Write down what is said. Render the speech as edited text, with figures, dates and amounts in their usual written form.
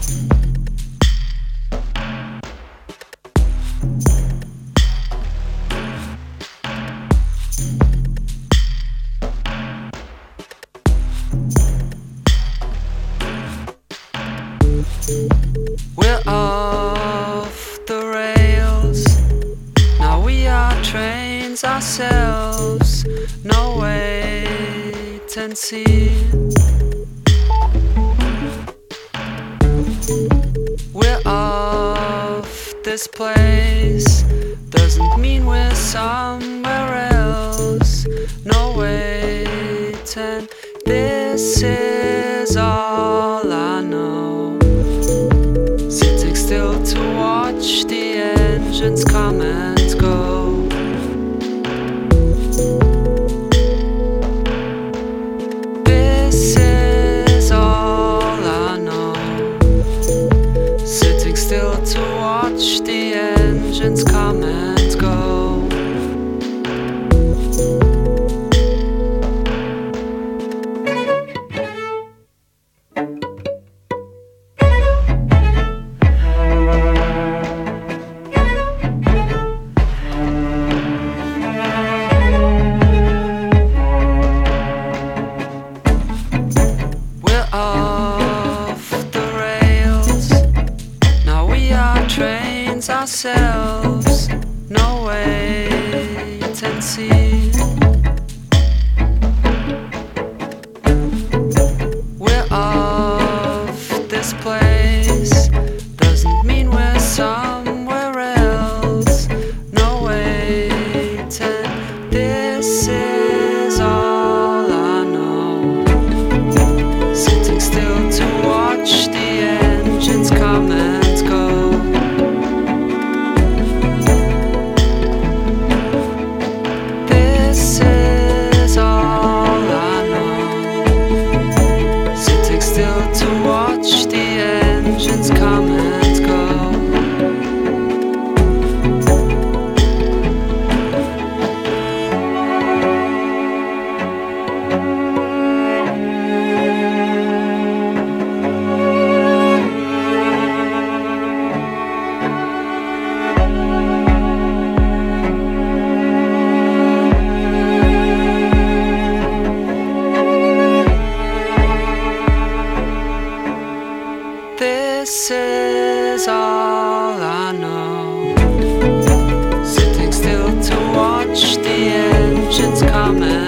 We're off the rails. Now we are trains ourselves. No wait and see. We're off this place. Doesn't mean we're somewhere else. No wait, and this is all I know. Sitting still to watch the engines come and go. This is all I know. Sitting still to watch the engines come and go. Off the rails. Now we are trains ourselves. No wait and see. We're off this place. Doesn't mean we're somewhere else. No wait, and this is all I know. Sitting still to watch the engines come and go. This is all I know. Sitting still to watch the engines come and go. This is all I know. Sitting still to watch the engines come and